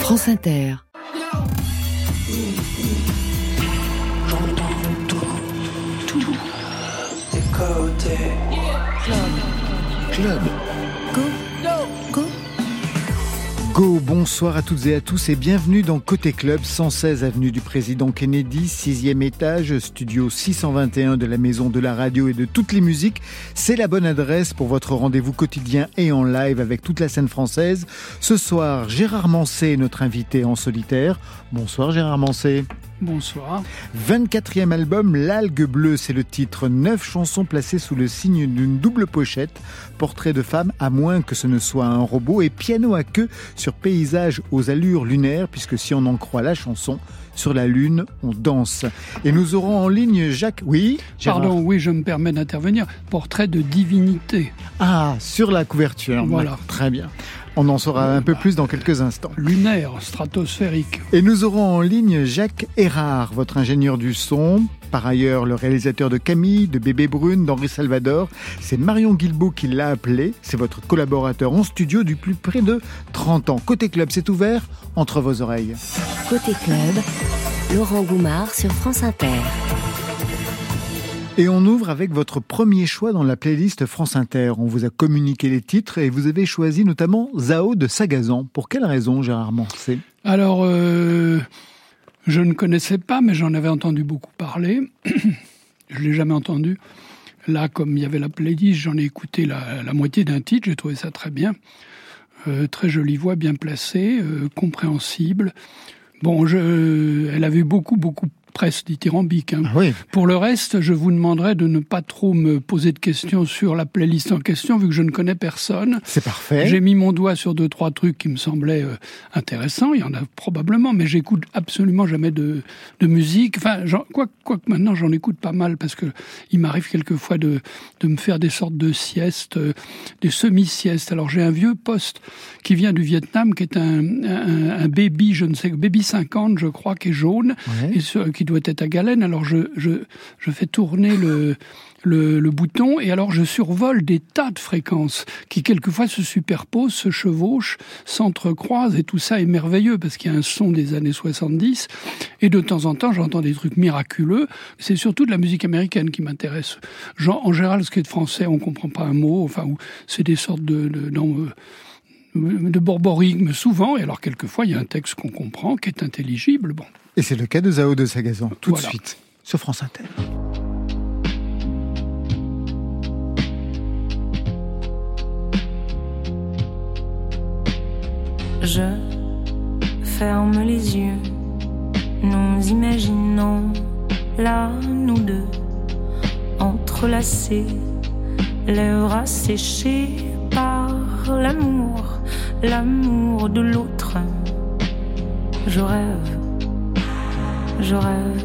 France Inter. Club. Go, bonsoir à toutes et à tous et bienvenue dans Côté Club, 116 avenue du Président Kennedy, 6e étage, studio 621 de la Maison de la Radio et de toutes les musiques. C'est la bonne adresse pour votre rendez-vous quotidien et en live avec toute la scène française. Ce soir, Gérard Manset est notre invité en solitaire. Bonsoir Gérard Manset. Bonsoir. 24e album, L'Algue Bleue, c'est le titre. 9 chansons placées sous le signe d'une double pochette. Portrait de femme, à moins que ce ne soit un robot. Et piano à queue sur paysage aux allures lunaires, puisque si on en croit la chanson, sur la lune, on danse. Et nous aurons en ligne Jacques... Oui, Gérard. Pardon, oui, je me permets d'intervenir. Portrait de divinité. Ah, sur la couverture. Voilà. Très bien. On en saura un peu plus dans quelques instants. Lunaire, stratosphérique. Et nous aurons en ligne Jacques Erard, votre ingénieur du son, par ailleurs le réalisateur de Camille, de Bébé Brune, d'Henri Salvador. C'est Marion Guilbault qui l'a appelé. C'est votre collaborateur en studio depuis près de 30 ans. Côté Club, c'est ouvert entre vos oreilles. Côté Club, Laurent Goumard sur France Inter. Et on ouvre avec votre premier choix dans la playlist France Inter. On vous a communiqué les titres et vous avez choisi notamment Zao de Sagazan. Pour quelle raison, Gérard Manset ? Alors, je ne connaissais pas, mais j'en avais entendu beaucoup parler. Je ne l'ai jamais entendu. Là, comme il y avait la playlist, j'en ai écouté la moitié d'un titre. J'ai trouvé ça très bien. Très jolie voix, bien placée, compréhensible. Bon, elle avait beaucoup presse dithyrambique. Hein. Ah oui. Pour le reste, je vous demanderai de ne pas trop me poser de questions sur la playlist en question, vu que je ne connais personne. C'est parfait. J'ai mis mon doigt sur 2-3 trucs qui me semblaient intéressants. Il y en a probablement, mais j'écoute absolument jamais de musique. Enfin, quoique maintenant, j'en écoute pas mal, parce que il m'arrive quelquefois de me faire des sortes de siestes, des semi-siestes. Alors, j'ai un vieux poste qui vient du Vietnam, qui est un baby, baby 50, je crois, qui est jaune, ouais. Et qui doit être à galène. Alors je fais tourner le bouton et alors je survole des tas de fréquences qui quelquefois se superposent, se chevauchent, s'entrecroisent et tout ça est merveilleux parce qu'il y a un son des années 70 et de temps en temps j'entends des trucs miraculeux. C'est surtout de la musique américaine qui m'intéresse. En général, ce qui est de français, on comprend pas un mot, enfin, c'est des sortes de borborigmes souvent, et alors quelquefois il y a un texte qu'on comprend, qui est intelligible. Bon. Et c'est le cas de Zao de Sagazan, tout voilà. De suite, sur France Inter. Je ferme les yeux, nous imaginons là, nous deux, entrelacés, lèvres asséchées par l'amour de l'autre. Je rêve, je rêve,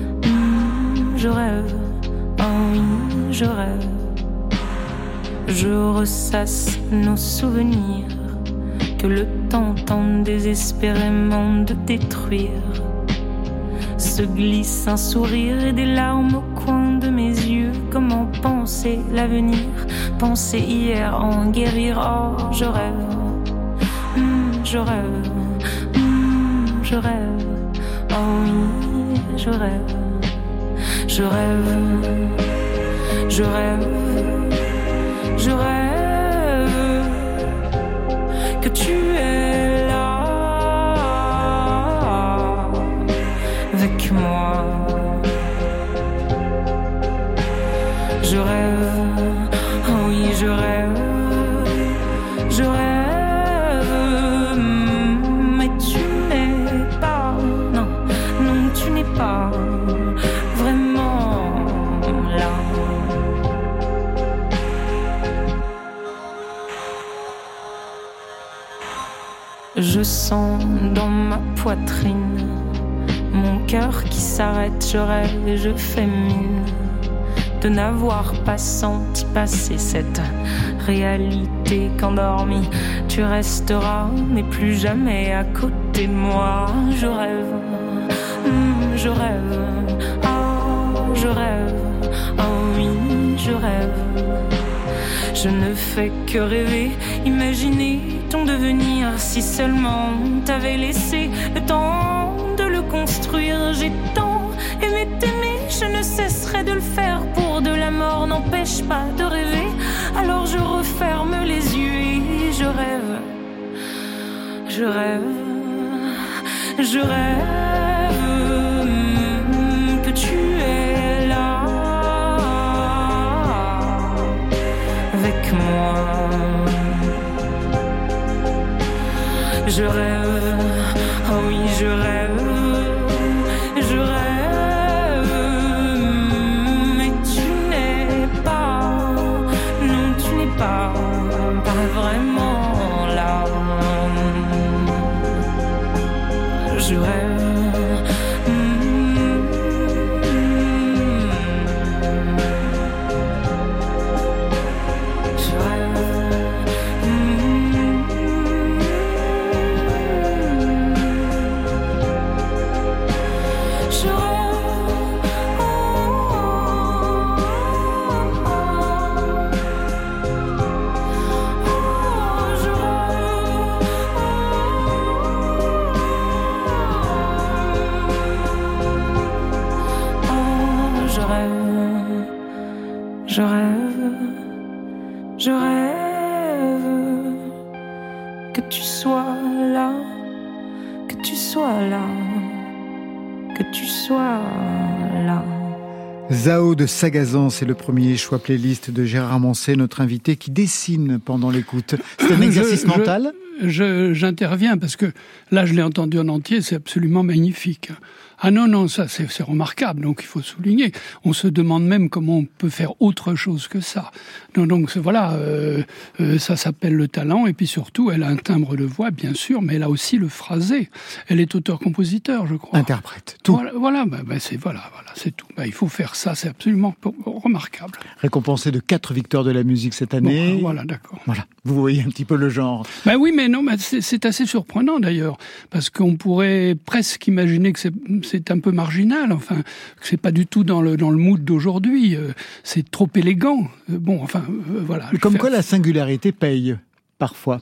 oh oui, je rêve. Je ressasse nos souvenirs que le temps tente désespérément de détruire. Se glisse un sourire et des larmes au coin de mes yeux. Comment penser l'avenir, penser hier, en guérir. Oh, je rêve, je rêve, je rêve. Oh oui, je rêve, je rêve, je rêve, je rêve que tu es là avec moi. Je rêve, oh oui, je rêve, je rêve, mais tu n'es pas, non, tu n'es pas vraiment là. Je sens dans ma poitrine mon cœur qui s'arrête, je rêve et je fais mine de n'avoir pas senti passer cette réalité qu'endormi tu resteras, mais plus jamais à côté de moi. Je rêve, je rêve, oh je rêve, oh oui je rêve. Je ne fais que rêver, imaginer ton devenir si seulement t'avais laissé le temps de le construire. J'ai tant aimé t'aimer, je ne cesserai de le faire pour de la mort n'empêche pas de rêver. Alors je referme les yeux et je rêve, je rêve, je rêve que tu es là avec moi. Je rêve, oh oui je rêve, je rêve, mais tu n'es pas, non tu n'es pas vraiment là. Je rêve. Je rêve, je rêve que tu sois là, que tu sois là, que tu sois là. Zao de Sagazan, c'est le premier choix playlist de Gérard Manset, notre invité qui dessine pendant l'écoute. C'est un exercice mental ? J'interviens parce que là, je l'ai entendu en entier, c'est absolument magnifique. Ah non, ça c'est remarquable, donc il faut souligner. On se demande même comment on peut faire autre chose que ça. Donc voilà, ça s'appelle le talent, et puis surtout, elle a un timbre de voix, bien sûr, mais elle a aussi le phrasé. Elle est auteur-compositeur, je crois. Interprète, tout. Voilà, c'est tout. Il faut faire ça, c'est absolument remarquable. Récompensé de 4 victoires de la musique cette année. Bon, voilà, d'accord. Voilà, vous voyez un petit peu le genre. Oui, mais non, c'est assez surprenant d'ailleurs, parce qu'on pourrait presque imaginer que c'est un peu marginal, enfin, que c'est pas du tout dans le mood d'aujourd'hui, c'est trop élégant. Voilà. Comme quoi la singularité paye, parfois.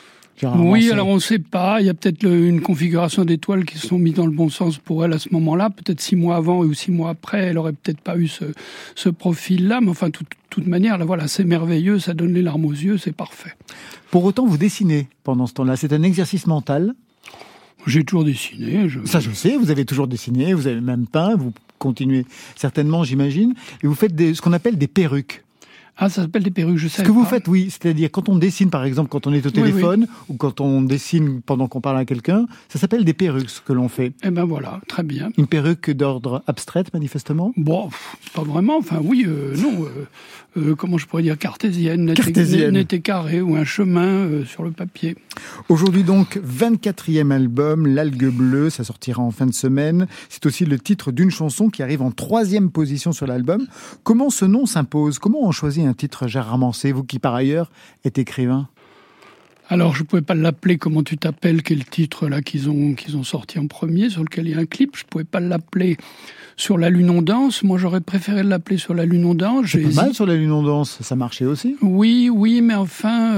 Oui, alors on ne sait pas, il y a peut-être une configuration d'étoiles qui se sont mis dans le bon sens pour elle à ce moment-là, peut-être 6 mois avant ou 6 mois après, elle aurait peut-être pas eu ce profil-là, mais enfin, toute manière, là, voilà, c'est merveilleux, ça donne les larmes aux yeux, c'est parfait. Pour autant, vous dessinez pendant ce temps-là, c'est un exercice mental ? J'ai toujours dessiné. Ça, je sais, vous avez toujours dessiné, vous avez même peint, vous continuez certainement, j'imagine, et vous faites ce qu'on appelle des perruques. Ah, ça s'appelle des perruques, je sais. Ce que vous faites, oui, c'est-à-dire quand on dessine, par exemple, quand on est au téléphone, ou quand on dessine pendant qu'on parle à quelqu'un, ça s'appelle des perruques, ce que l'on fait. Eh ben voilà, très bien. Une perruque d'ordre abstraite, manifestement ? Bon, pas vraiment, enfin oui, non, comment je pourrais dire, cartésienne, n'était carré, ou un chemin sur le papier. Aujourd'hui donc, 24e album, L'Algue Bleue, ça sortira en fin de semaine. C'est aussi le titre d'une chanson qui arrive en 3e position sur l'album. Comment ce nom s'impose ? Comment on choisit un titre, Gérard Manset, vous qui par ailleurs êtes écrivain? Alors je pouvais pas l'appeler Comment tu t'appelles, qui est le titre là qu'ils ont sorti en premier, sur lequel il y a un clip. Je pouvais pas l'appeler Sur la lune on danse. Moi j'aurais préféré l'appeler Sur la lune on danse. C'est pas mal Sur la lune on danse, ça marchait aussi. Oui, mais enfin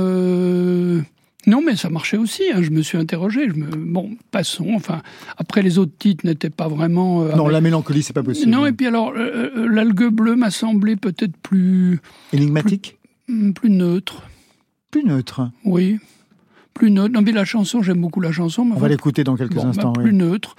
non, mais ça marchait aussi. Je me suis interrogé. Bon, passons. Enfin, après les autres titres n'étaient pas vraiment. Non, la mélancolie, c'est pas possible. Non, et puis alors L'Algue Bleue m'a semblé peut-être plus énigmatique, plus neutre. Plus neutre. Oui. Plus neutre. Non, mais la chanson, j'aime beaucoup la chanson. On va l'écouter dans quelques instants. Plus neutre.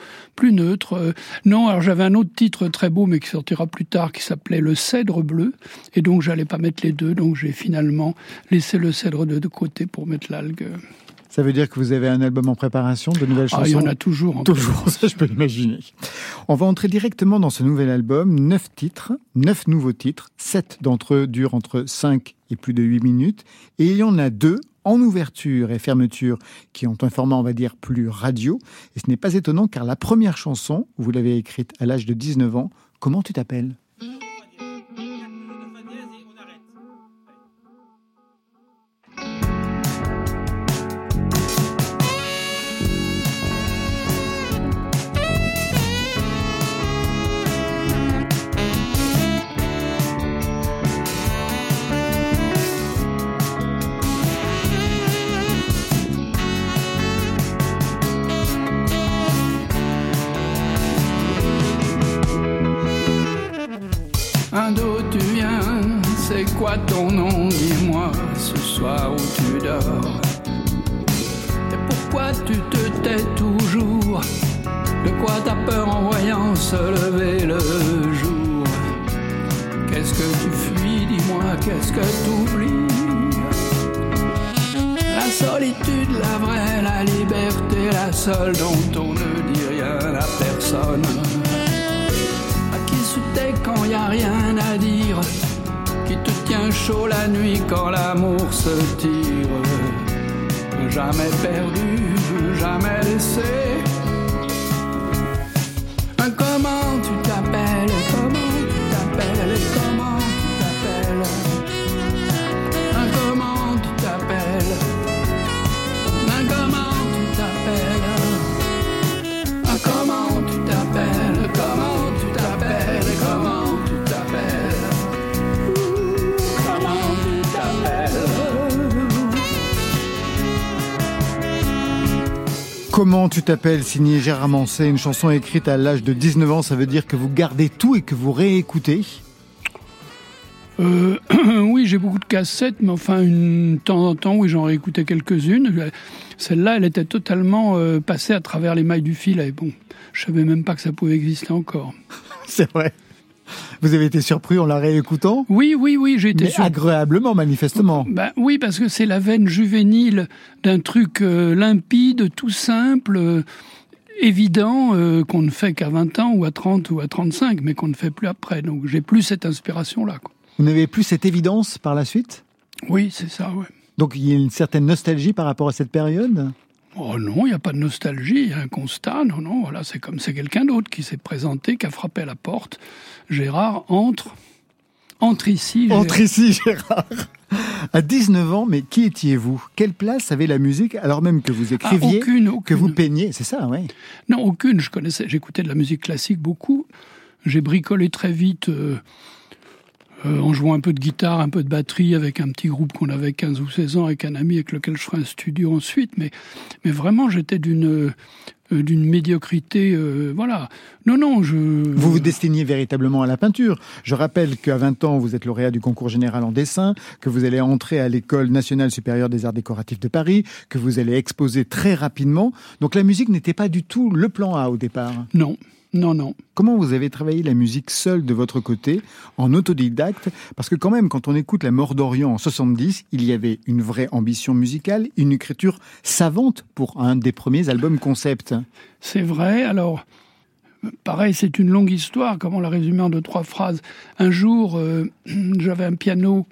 Non, alors j'avais un autre titre très beau, mais qui sortira plus tard, qui s'appelait Le Cèdre Bleu. Et donc, j'allais pas mettre les deux. Donc, j'ai finalement laissé le cèdre de côté pour mettre l'algue. Ça veut dire que vous avez un album en préparation, de nouvelles chansons? Il y en a toujours. Toujours, ça je peux l'imaginer. On va entrer directement dans ce nouvel album. 9 titres, 9 nouveaux titres. 7 d'entre eux durent entre 5 et plus de 8 minutes. Et il y en a 2 en ouverture et fermeture qui ont un format, on va dire, plus radio. Et ce n'est pas étonnant car la première chanson, vous l'avez écrite à l'âge de 19 ans, Comment tu t'appelles ? Hein, d'où tu viens, c'est quoi ton nom, dis-moi, ce soir où tu dors. Et pourquoi tu te tais toujours? De quoi t'as peur en voyant se lever le jour? Qu'est-ce que tu fuis, dis-moi, qu'est-ce que t'oublies? La solitude, la vraie, la liberté, la seule dont on ne dit rien à personne. À qui se tait quand y a rien à dire? Qui te tient chaud la nuit quand l'amour se tire? Jamais perdu, jamais laissé. Comment tu t'appelles? Comment tu t'appelles? Comment tu t'appelles? Comment tu t'appelles? Comment tu t'appelles? Comment tu t'appelles? Comment tu t'appelles? Comment tu t'appelles? Comment tu t'appelles? Comment tu t'appelles, signé Gérard Manset, une chanson écrite à l'âge de 19 ans, ça veut dire que vous gardez tout et que vous réécoutez? Oui, j'ai beaucoup de cassettes, mais enfin, de temps en temps, oui, j'en réécoutais quelques-unes. Celle-là, elle était totalement passée à travers les mailles du filet. Bon, je savais même pas que ça pouvait exister encore. C'est vrai. Vous avez été surpris en la réécoutant? Oui, j'ai été surpris. Agréablement, manifestement. Oui, parce que c'est la veine juvénile d'un truc limpide, tout simple, évident, qu'on ne fait qu'à 20 ans, ou à 30, ou à 35, mais qu'on ne fait plus après. Donc j'ai plus cette inspiration-là, quoi. Vous n'avez plus cette évidence par la suite? Oui, c'est ça, ouais. Donc il y a une certaine nostalgie par rapport à cette période? Oh non, il n'y a pas de nostalgie, il y a un constat. Non, voilà, c'est comme c'est quelqu'un d'autre qui s'est présenté, qui a frappé à la porte. Gérard, entre ici, Gérard. Entre ici, Gérard. À 19 ans, mais qui étiez-vous? Quelle place avait la musique, alors même que vous écriviez, aucune. que vous peigniez? C'est ça, oui. Non, aucune. J'écoutais de la musique classique beaucoup. J'ai bricolé très vite en jouant un peu de guitare, un peu de batterie avec un petit groupe qu'on avait 15 ou 16 ans avec un ami avec lequel je ferai un studio ensuite. Mais vraiment, j'étais d'une médiocrité, voilà. Non, Vous vous destiniez véritablement à la peinture. Je rappelle qu'à 20 ans, vous êtes lauréat du concours général en dessin, que vous allez entrer à l'École nationale supérieure des arts décoratifs de Paris, que vous allez exposer très rapidement. Donc la musique n'était pas du tout le plan A au départ. Non. Comment vous avez travaillé la musique seule de votre côté, en autodidacte? Parce que quand même, quand on écoute La Mort d'Orient en 70, il y avait une vraie ambition musicale, une écriture savante pour un des premiers albums concept. C'est vrai. Alors, pareil, c'est une longue histoire. Comment la résumer en 2-3 phrases? Un jour, j'avais un piano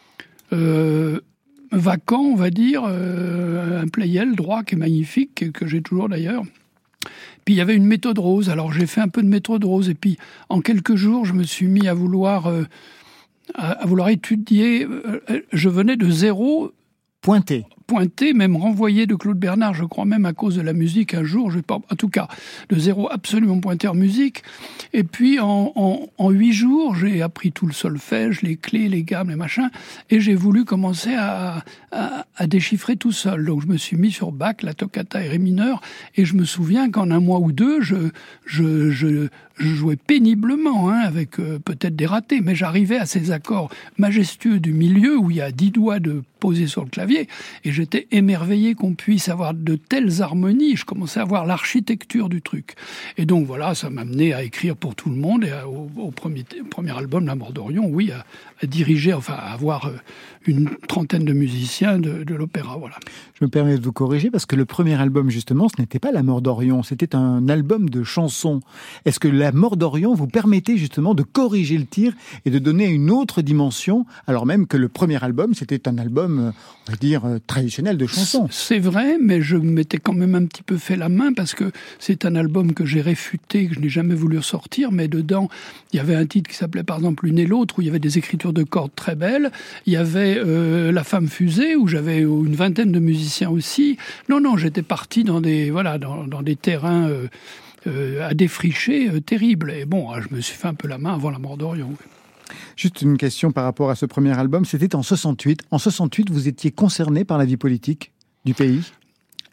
vacant, on va dire, un Pleyel droit qui est magnifique, que j'ai toujours d'ailleurs. Puis il y avait une méthode rose, alors j'ai fait un peu de méthode rose, et puis en quelques jours, je me suis mis à vouloir étudier. Je venais de zéro. Pointé, même renvoyé de Claude Bernard, je crois même à cause de la musique un jour, en tout cas, de zéro absolument pointé en musique. Et puis en 8 jours, j'ai appris tout le solfège, les clés, les gammes, les machins, et j'ai voulu commencer à déchiffrer tout seul. Donc je me suis mis sur Bach, la toccata et ré mineur, et je me souviens qu'en 1 mois ou 2, je jouais péniblement, avec peut-être des ratés, mais j'arrivais à ces accords majestueux du milieu où il y a 10 doigts de posés sur le clavier, et j'étais émerveillé qu'on puisse avoir de telles harmonies. Je commençais à voir l'architecture du truc. Et donc voilà, ça m'a amené à écrire pour tout le monde, et au premier album, La Mort d'Orient, oui, à diriger, enfin à avoir une trentaine de musiciens de l'opéra, voilà. Je me permets de vous corriger, parce que le premier album, justement, ce n'était pas La Mort d'Orient, c'était un album de chansons. Est-ce que La Mort d'Orient vous permettait justement de corriger le tir et de donner une autre dimension, alors même que le premier album, c'était un album, on va dire, traditionnel de chansons? C'est vrai, mais je m'étais quand même un petit peu fait la main, parce que c'est un album que j'ai réfuté, que je n'ai jamais voulu sortir, mais dedans, il y avait un titre qui s'appelait par exemple L'une et l'autre, où il y avait des écritures de cordes très belles. Il y avait La Femme Fusée, où j'avais une vingtaine de musiciens aussi. Non, j'étais parti dans des terrains à défricher terribles. Et bon, je me suis fait un peu la main avant La Mort d'Orient. Juste une question par rapport à ce premier album, c'était en 68. En 68, vous étiez concerné par la vie politique du pays?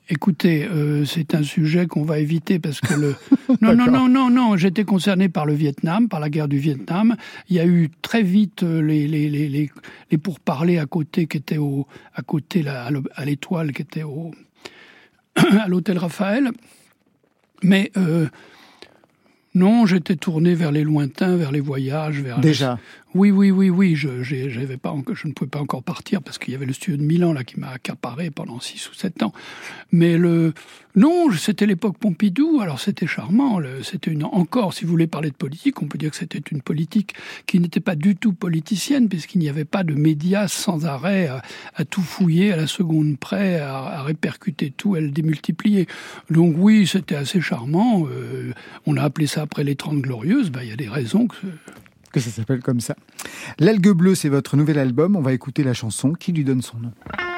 Écoutez, c'est un sujet qu'on va éviter parce que Non, j'étais concerné par le Vietnam, par la guerre du Vietnam. Il y a eu très vite les pourparlers à côté qui étaient à l'Étoile, qui était à l'hôtel Raphaël. Mais non, j'étais tourné vers les lointains, vers les voyages, Déjà. Oui. Je ne pouvais pas encore partir parce qu'il y avait le studio de Milan là qui m'a accaparé pendant 6 ou 7 ans. Mais non, c'était l'époque Pompidou. Alors c'était charmant. Encore, si vous voulez parler de politique, on peut dire que c'était une politique qui n'était pas du tout politicienne, puisqu'il n'y avait pas de médias sans arrêt à tout fouiller à la seconde près, à répercuter tout, à le démultiplier. Donc oui, c'était assez charmant. On a appelé ça après les 30 Glorieuses. Il y a des raisons que ça s'appelle comme ça. L'Algue Bleue, c'est votre nouvel album. On va écouter la chanson qui lui donne son nom.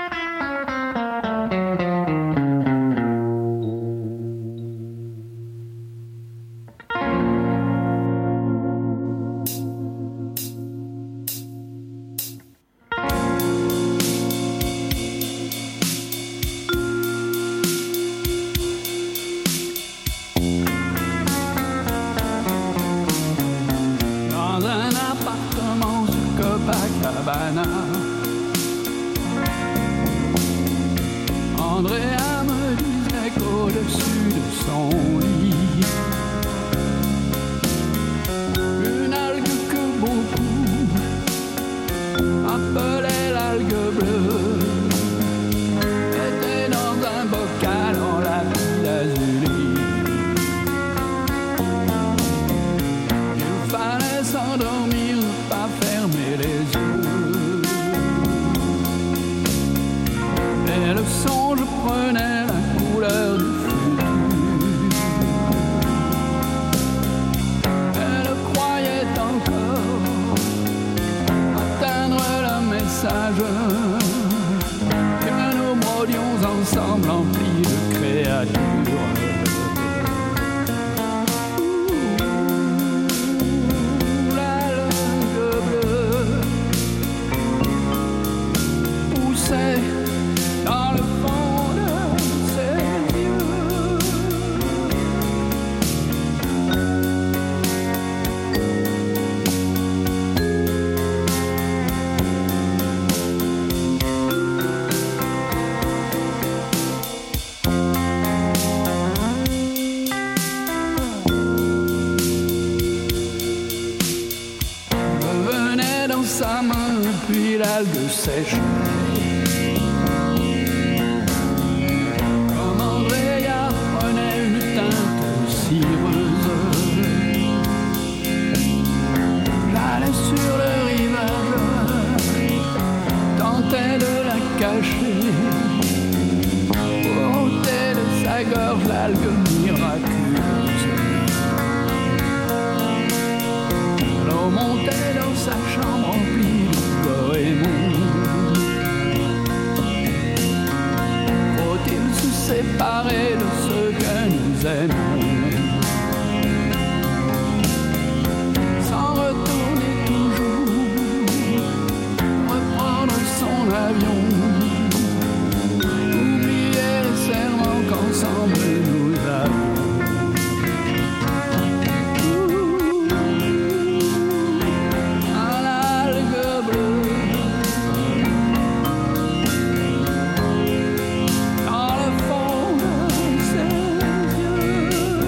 Andrea me disait qu'au-dessus de son lit, une algue que beaucoup appelaient l'algue bleue était dans un bocal en lapis lazuli. Il fallait s'endormir, ne pas fermer les yeux. Et le songe prenait la couleur du futur. Elle croyait encore atteindre le message que nous brodions ensemble emplis de créatures. L'algue bleue poussait dans le fond de ses yeux. Revenait dans sa main, puis l'algue sèche. J'allais sur le rivage, tentais de la cacher, pour ôter de sa gorge l'algue miraculeuse. L'eau montait dans sa chambre remplie de goémons. Faut-il se séparer de ce que nous aimons? Avion, oublier les serments qu'ensemble nous avons. Un algue bleue dans le fond de ses yeux.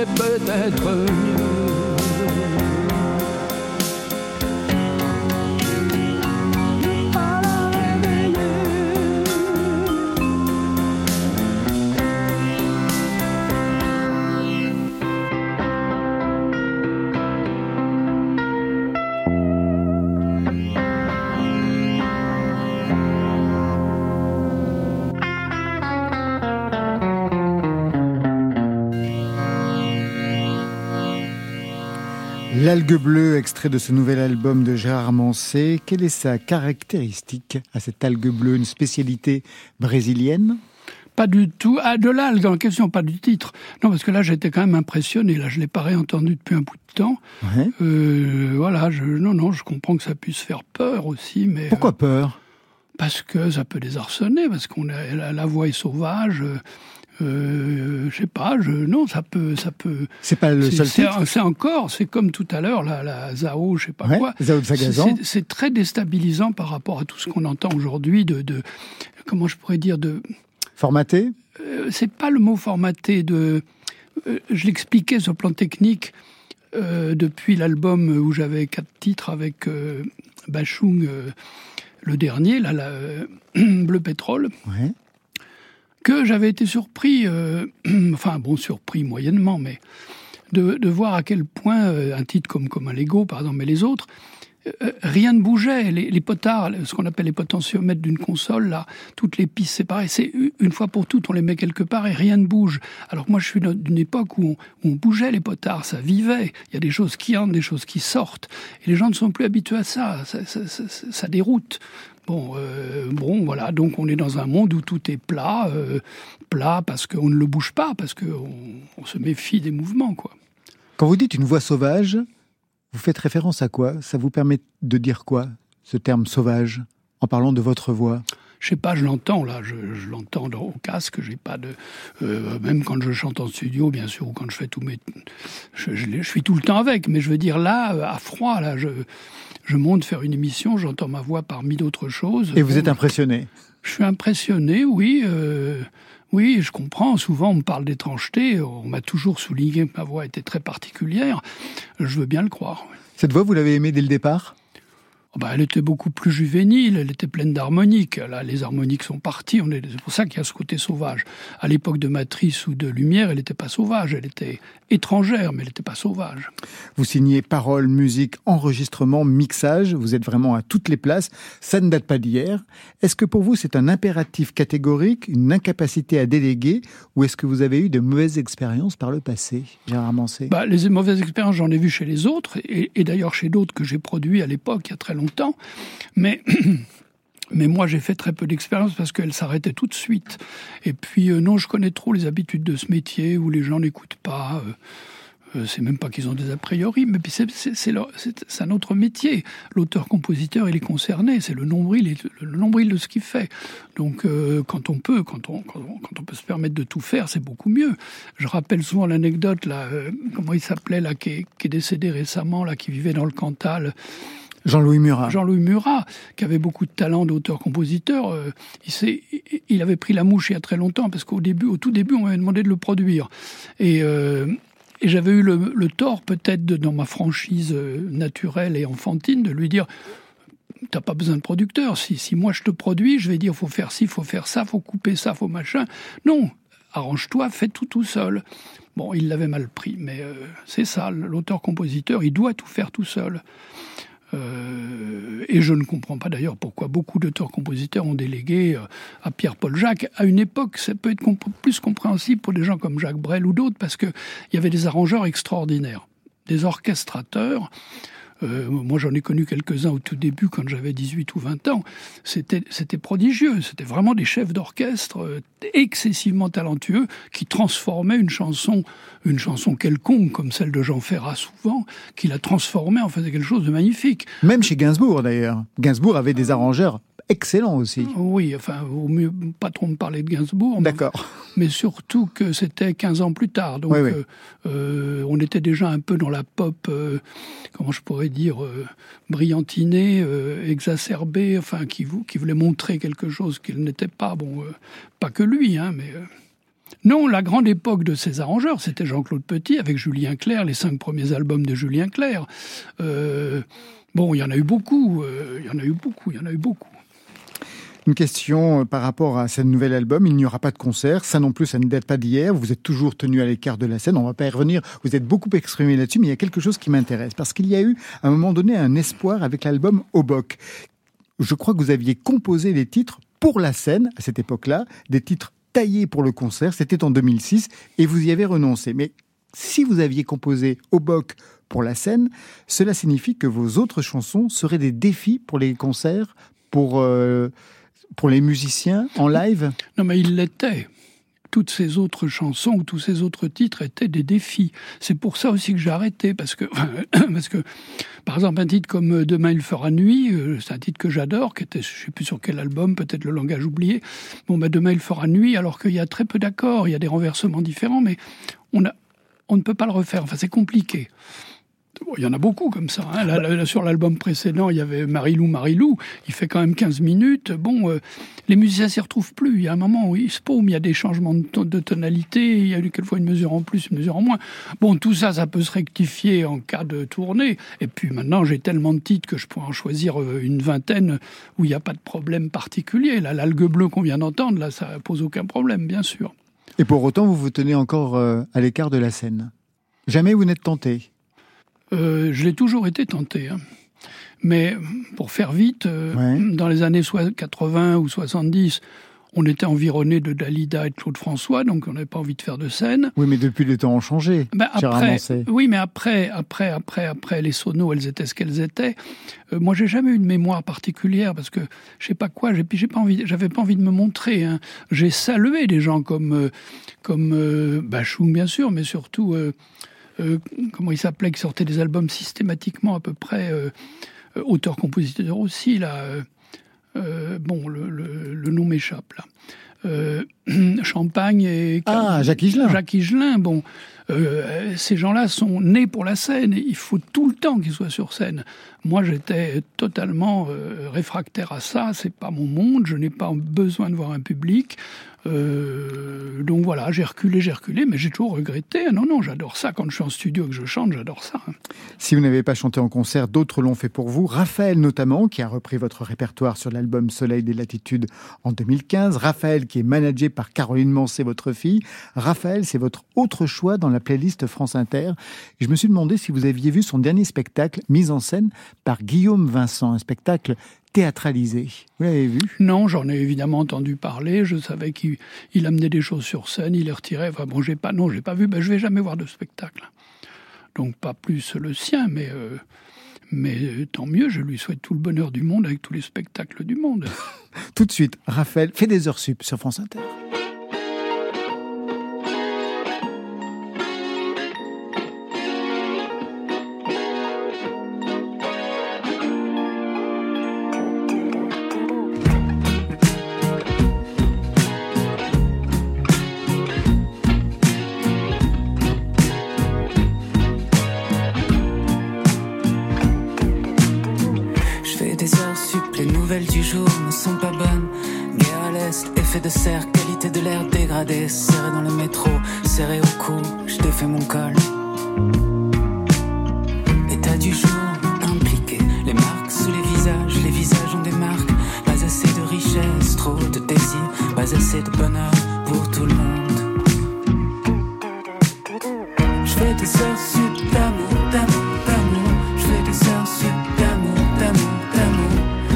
c'est peut-être mieux. L'algue bleue, extrait de ce nouvel album de Gérard Manset. Quelle est sa caractéristique à cette algue bleue? Une spécialité brésilienne? Pas du tout. Ah, de l'algue, dans la question, pas du titre. Non, parce que là, j'étais quand même impressionné. Là, je l'ai pas réentendu depuis un bout de temps. Ouais. Voilà, je comprends que ça puisse faire peur aussi, mais... Pourquoi peur? Parce que ça peut désarçonner, parce qu'on a, la voix est sauvage... je sais pas, non, ça peut. C'est pas le seul titre. C'est comme tout à l'heure, la Zao, je sais pas quoi. Zao de Sagazan. C'est très déstabilisant par rapport à tout ce qu'on entend aujourd'hui comment je pourrais dire, Formaté? C'est pas le mot formaté, je l'expliquais sur le plan technique, depuis l'album où j'avais 4 titres avec Bachung, le dernier, Bleu Pétrole. Ouais. Que j'avais été surpris, surpris moyennement, mais de voir à quel point un titre comme un Lego, par exemple, mais les autres, rien ne bougeait. Les potards, ce qu'on appelle les potentiomètres d'une console, là, toutes les pistes séparées, c'est une fois pour toutes, on les met quelque part et rien ne bouge. Alors que moi, je suis d'une époque où on bougeait les potards, ça vivait. Il y a des choses qui entrent, des choses qui sortent. Et les gens ne sont plus habitués à ça. Ça déroute. Bon, voilà, donc on est dans un monde où tout est plat parce qu'on ne le bouge pas, parce qu'on se méfie des mouvements, quoi. Quand vous dites une voix sauvage, vous faites référence à quoi? Ça vous permet de dire quoi, ce terme sauvage, en parlant de votre voix? Je sais pas, je l'entends là, je l'entends au casque, j'ai pas de... même quand je chante en studio, bien sûr, ou quand je fais tous mes... Je suis tout le temps avec, mais je veux dire là, à froid, là, je monte faire une émission, j'entends ma voix parmi d'autres choses. Et vous êtes impressionné? Je suis impressionné, oui. Oui, je comprends. Souvent, on me parle d'étrangeté. On m'a toujours souligné que ma voix était très particulière. Je veux bien le croire. Cette voix, vous l'avez aimée dès le départ? Elle était beaucoup plus juvénile, elle était pleine d'harmoniques. Là, les harmoniques sont parties, c'est pour ça qu'il y a ce côté sauvage. À l'époque de Matrice ou de Lumière, elle n'était pas sauvage, elle était étrangère, mais elle n'était pas sauvage. Vous signez paroles, musique, enregistrement, mixage, vous êtes vraiment à toutes les places, ça ne date pas d'hier. Est-ce que pour vous c'est un impératif catégorique, une incapacité à déléguer, ou est-ce que vous avez eu de mauvaises expériences par le passé, Gérard Manset? Les mauvaises expériences, j'en ai vues chez les autres, et d'ailleurs chez d'autres que j'ai produits à l'époque, il y a très longtemps, mais moi, j'ai fait très peu d'expérience parce qu'elle s'arrêtait tout de suite. Et puis, non, je connais trop les habitudes de ce métier où les gens n'écoutent pas. C'est même pas qu'ils ont des a priori, mais puis c'est un autre métier. L'auteur-compositeur, il est concerné. C'est le nombril de ce qu'il fait. Donc, quand on peut se permettre de tout faire, c'est beaucoup mieux. Je rappelle souvent l'anecdote, là, comment il s'appelait, là, qui est décédé récemment, là, qui vivait dans le Cantal. Jean-Louis Murat. Jean-Louis Murat, qui avait beaucoup de talent d'auteur-compositeur, il avait pris la mouche il y a très longtemps, parce au tout début, on m'avait demandé de le produire. Et j'avais eu le tort, peut-être, dans ma franchise naturelle et enfantine, de lui dire « T'as pas besoin de producteur. Si moi je te produis, je vais dire « Faut faire ci, faut faire ça, faut couper ça, faut machin. » Non, arrange-toi, fais tout seul. Bon, il l'avait mal pris, mais c'est ça, l'auteur-compositeur, il doit tout faire tout seul. Et je ne comprends pas d'ailleurs pourquoi beaucoup d'auteurs-compositeurs ont délégué à Pierre-Paul Jacques. À une époque, ça peut être plus compréhensible pour des gens comme Jacques Brel ou d'autres, parce qu'il y avait des arrangeurs extraordinaires, des orchestrateurs. Moi, j'en ai connu quelques-uns au tout début, quand j'avais 18 ou 20 ans. C'était prodigieux. C'était vraiment des chefs d'orchestre excessivement talentueux qui transformaient une chanson quelconque, comme celle de Jean Ferrat souvent, qui la transformait en faisait quelque chose de magnifique. Même chez Gainsbourg, d'ailleurs. Gainsbourg avait des arrangeurs excellent aussi. Oui, enfin, vaut mieux pas trop me parler de Gainsbourg. D'accord. Mais surtout que c'était 15 ans plus tard. Donc, oui. On était déjà un peu dans la pop, comment je pourrais dire, brillantinée, exacerbée, enfin, qui voulait montrer quelque chose qu'il n'était pas. Bon, pas que lui, hein, mais... Non, la grande époque de ces arrangeurs, c'était Jean-Claude Petit avec Julien Clerc, les 5 premiers albums de Julien Clerc. Bon, il y en a eu beaucoup. Une question par rapport à ce nouvel album. Il n'y aura pas de concert. Ça non plus, ça ne date pas d'hier. Vous êtes toujours tenu à l'écart de la scène. On ne va pas y revenir. Vous êtes beaucoup exprimé là-dessus, mais il y a quelque chose qui m'intéresse. Parce qu'il y a eu, à un moment donné, un espoir avec l'album Obock. Je crois que vous aviez composé les titres pour la scène, à cette époque-là, des titres taillés pour le concert. C'était en 2006 et vous y avez renoncé. Mais si vous aviez composé Obock pour la scène, cela signifie que vos autres chansons seraient des défis pour les concerts, pour les musiciens en live? Non, mais il l'était. Toutes ces autres chansons ou tous ces autres titres étaient des défis. C'est pour ça aussi que j'ai arrêté, parce que, par exemple, un titre comme Demain il fera nuit, c'est un titre que j'adore, qui était, je ne sais plus sur quel album, peut-être Le Langage oublié. Bon, Demain il fera nuit, alors qu'il y a très peu d'accords, il y a des renversements différents, mais on ne peut pas le refaire. Enfin, c'est compliqué. Il y en a beaucoup comme ça. Hein. Là, sur l'album précédent, il y avait Marilou. Il fait quand même 15 minutes. Bon, les musiciens s'y retrouvent plus. Il y a un moment où il se paume, il y a des changements de tonalité. Il y a eu quelquefois une mesure en plus, une mesure en moins. Bon, tout ça, ça peut se rectifier en cas de tournée. Et puis maintenant, j'ai tellement de titres que je pourrais en choisir une vingtaine où il n'y a pas de problème particulier. Là, l'Algue bleue qu'on vient d'entendre, là, ça pose aucun problème, bien sûr. Et pour autant, vous vous tenez encore à l'écart de la scène. Jamais vous n'êtes tenté? Je l'ai toujours été tenté. Hein. Mais pour faire vite, dans les années 80 ou 70, on était environné de Dalida et de Claude François, donc on n'avait pas envie de faire de scène. Oui, mais depuis, les temps ont changé. Oui, mais après, les sonos, elles étaient ce qu'elles étaient. Moi, j'ai jamais eu de mémoire particulière parce que je sais pas quoi. J'avais pas envie de me montrer. Hein. J'ai salué des gens comme Bachung, bien sûr, mais surtout. Comment il s'appelait, qui sortait des albums systématiquement à peu près, auteur-compositeur aussi, là. Le nom m'échappe, là. Champagne et... Jacques Higelin. Jacques Higelin, bon. Ces gens-là sont nés pour la scène. Il faut tout le temps qu'ils soient sur scène. Moi, j'étais totalement réfractaire à ça. C'est pas mon monde. Je n'ai pas besoin de voir un public. Donc voilà, j'ai reculé, mais j'ai toujours regretté. Non, j'adore ça. Quand je suis en studio et que je chante, j'adore ça. Si vous n'avez pas chanté en concert, d'autres l'ont fait pour vous. Raphaël notamment, qui a repris votre répertoire sur l'album Soleil des Latitudes en 2015. Raphaël, qui est managé par Caroline Mancé, votre fille. Raphaël, c'est votre autre choix dans la playlist France Inter. Et je me suis demandé si vous aviez vu son dernier spectacle mis en scène par Guillaume Vincent, un spectacle théâtralisé. Vous l'avez vu? Non, j'en ai évidemment entendu parler. Je savais qu'il amenait des choses sur scène, il les retirait. Enfin bon, j'ai pas vu. Je vais jamais voir de spectacle. Donc pas plus le sien, mais tant mieux. Je lui souhaite tout le bonheur du monde avec tous les spectacles du monde. Tout de suite, Raphaël fait des heures sup sur France Inter. Du jour ne sont pas bonnes. Guerre à l'est, effet de serre, qualité de l'air dégradée. Serré dans le métro, serré au cou, je défais mon col. État du jour, impliqué. Les marques sous les visages ont des marques. Pas assez de richesse, trop de désir. Pas assez de bonheur pour tout le monde. Je fais des heures sup d'amour, d'amour, d'amour. Je fais des heures sup d'amour, d'amour, d'amour.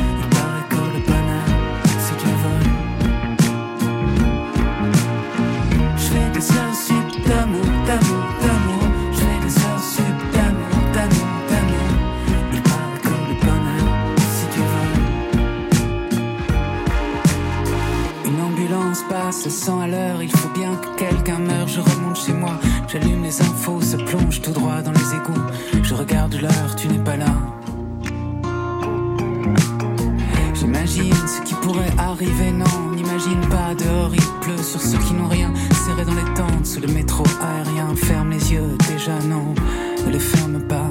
Passe 100 à l'heure, il faut bien que quelqu'un meure. Je remonte chez moi, j'allume les infos, se plonge tout droit dans les égouts. Je regarde l'heure, tu n'es pas là. J'imagine ce qui pourrait arriver, non, on n'imagine pas. Dehors il pleut sur ceux qui n'ont rien. Serré dans les tentes, sous le métro aérien. Ferme les yeux, déjà non, ne les ferme pas.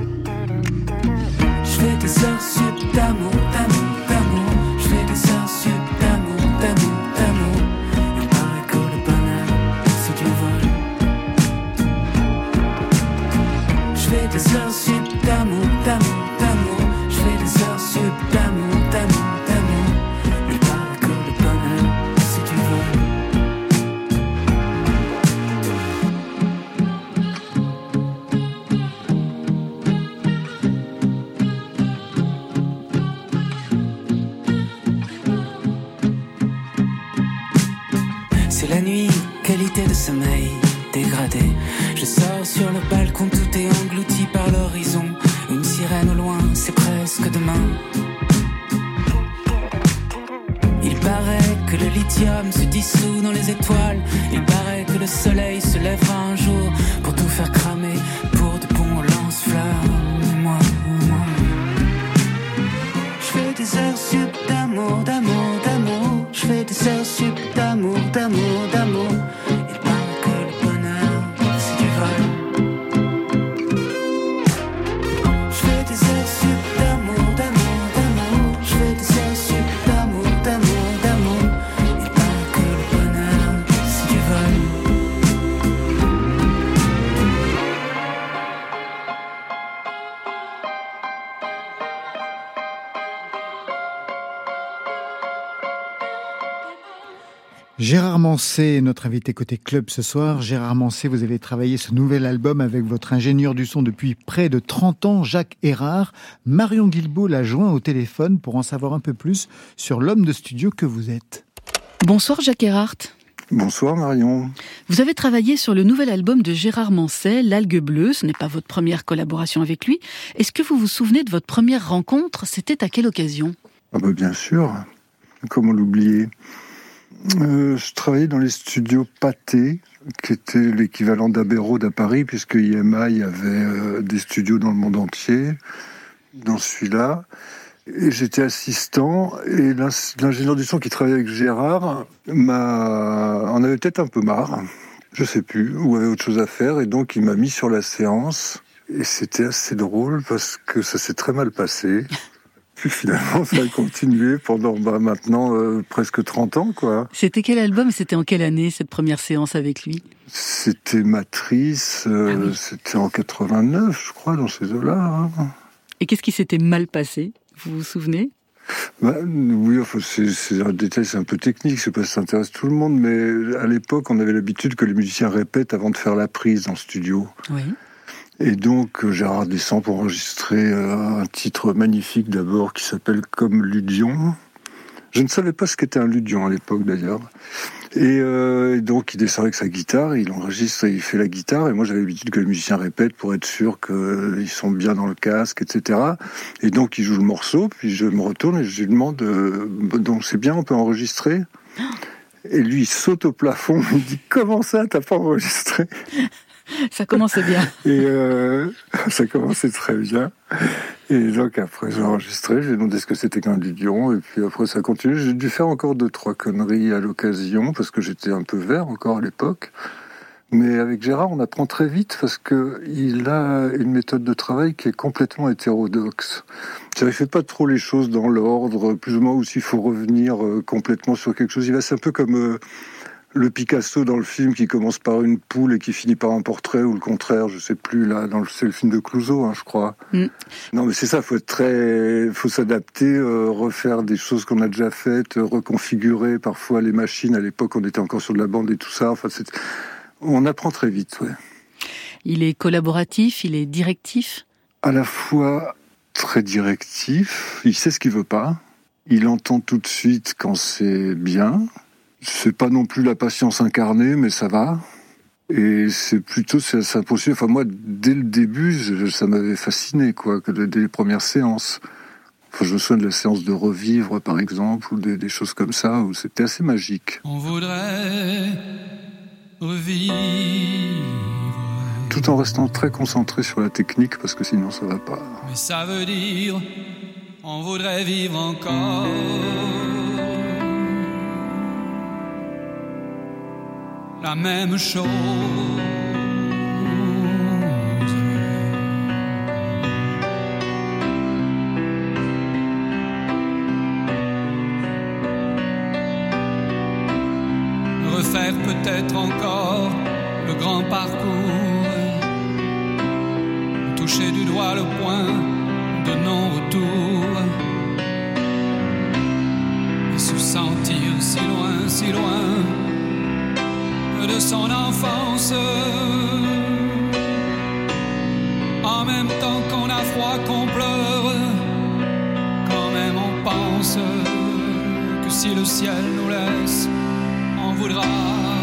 Je fais des heures sup d'amour, d'amour, d'amour. Je fais des heures sup d'amour, d'amour, d'amour. Il paraît que le bonheur, C'est la nuit, qualité de sommeil dégradée. Je sors sur le balcon, tout est englouti par l'horizon. Une sirène au loin, c'est presque demain. Il paraît que le lithium se dissout dans les étoiles. Il paraît que le soleil se lèvera un jour pour tout faire cramer, pour de bons lance-flammes. Et moi, je fais des heures sup d'amour, d'amour, d'amour. Je fais des heures sup d'amour, d'amour, d'amour. Il paraît que le bonheur, c'est du vol. Je fais des heures sup d'amour, d'amour, d'amour. Je fais des heures sup d'amour, d'amour, d'amour. Il paraît que le bonheur, c'est du vol. Gérard Manset est notre invité côté club ce soir. Gérard Manset, vous avez travaillé ce nouvel album avec votre ingénieur du son depuis près de 30 ans, Jacques Erard. Marion Guilbault l'a joint au téléphone pour en savoir un peu plus sur l'homme de studio que vous êtes. Bonsoir Jacques Erard. Bonsoir Marion. Vous avez travaillé sur le nouvel album de Gérard Manset, L'Algue Bleue. Ce n'est pas votre première collaboration avec lui. Est-ce que vous vous souvenez de votre première rencontre ? C'était à quelle occasion ? Bien sûr, comment l'oublier ? Je travaillais dans les studios Pathé, qui était l'équivalent d'Abbey Road à Paris, puisque EMI avait des studios dans le monde entier, dans celui-là. Et j'étais assistant, et l'ingénieur du son qui travaillait avec Gérard en avait peut-être un peu marre, je sais plus, ou avait autre chose à faire, et donc il m'a mis sur la séance. Et c'était assez drôle, parce que ça s'est très mal passé. Puis finalement, ça a continué pendant maintenant presque 30 ans, quoi. C'était quel album ? C'était en quelle année, cette première séance avec lui ? C'était Matrice, C'était en 89, je crois, dans ces eaux-là. Hein. Et qu'est-ce qui s'était mal passé ? Vous vous souvenez ? Oui, enfin, c'est un détail, c'est un peu technique, je sais pas si ça intéresse tout le monde, mais à l'époque, on avait l'habitude que les musiciens répètent avant de faire la prise dans le studio. Oui. Et donc, Gérard descend pour enregistrer un titre magnifique d'abord qui s'appelle Comme Ludion. Je ne savais pas ce qu'était un ludion à l'époque d'ailleurs. Et donc, il descend avec sa guitare, il enregistre et il fait la guitare. Et moi, j'avais l'habitude que les musiciens répètent pour être sûr qu'ils sont bien dans le casque, etc. Et donc, il joue le morceau, puis je me retourne et je lui demande donc c'est bien, on peut enregistrer ? Et lui, il saute au plafond, il dit « Comment ça, t'as pas enregistré ?» Ça commençait bien. Et ça commençait très bien. Et donc après j'ai enregistré, j'ai demandé ce que c'était qu'un ludion, et puis après ça continue. J'ai dû faire encore 2-3 conneries à l'occasion, parce que j'étais un peu vert encore à l'époque. Mais avec Gérard, on apprend très vite, parce qu'il a une méthode de travail qui est complètement hétérodoxe. Il ne fait pas trop les choses dans l'ordre, plus ou moins, ou s'il faut revenir complètement sur quelque chose. C'est un peu comme... le Picasso dans le film qui commence par une poule et qui finit par un portrait, ou le contraire, je sais plus, là, c'est le film de Clouseau, hein, je crois. Mm. Non, mais c'est ça, faut s'adapter, refaire des choses qu'on a déjà faites, reconfigurer parfois les machines. À l'époque, on était encore sur de la bande et tout ça. Enfin, on apprend très vite, ouais. Il est collaboratif, il est directif ? À la fois très directif, il sait ce qu'il veut pas, il entend tout de suite quand c'est bien. C'est pas non plus la patience incarnée, mais ça va. Et c'est plutôt ça possible. Enfin moi, dès le début, ça m'avait fasciné, quoi, dès les premières séances. Enfin, je me souviens de la séance de Revivre, par exemple, ou des choses comme ça, où c'était assez magique. On voudrait revivre, tout en restant très concentré sur la technique, parce que sinon ça va pas. Mais ça veut dire, on voudrait vivre encore. La même chose. Refaire peut-être encore le grand parcours, toucher du doigt le point de non-retour, et se sentir si loin de son enfance. En même temps qu'on a froid, qu'on pleure, quand même on pense que si le ciel nous laisse, on voudra